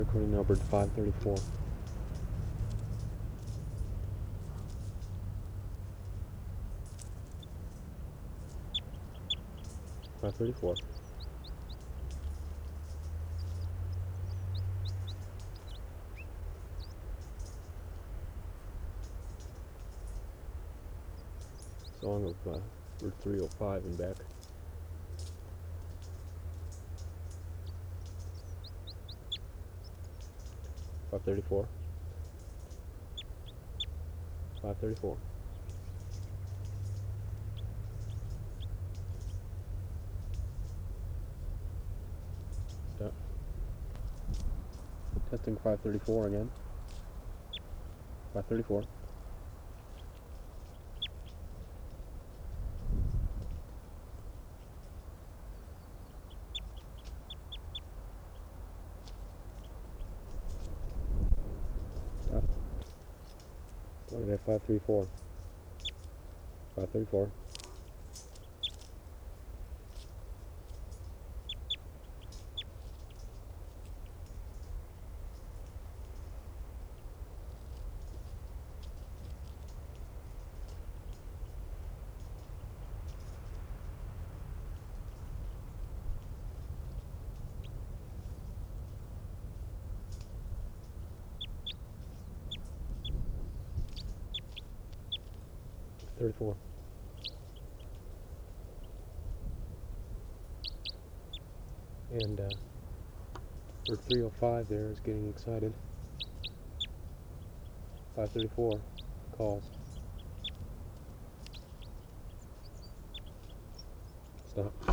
Recording number 534. 534. Song of Route 305 and back. Five 34. 534. Stop. Testing 534 again. 534. Stop. What did I 534? 534. Thirty-four. And Route 305 there is getting excited. 534 calls. Stop.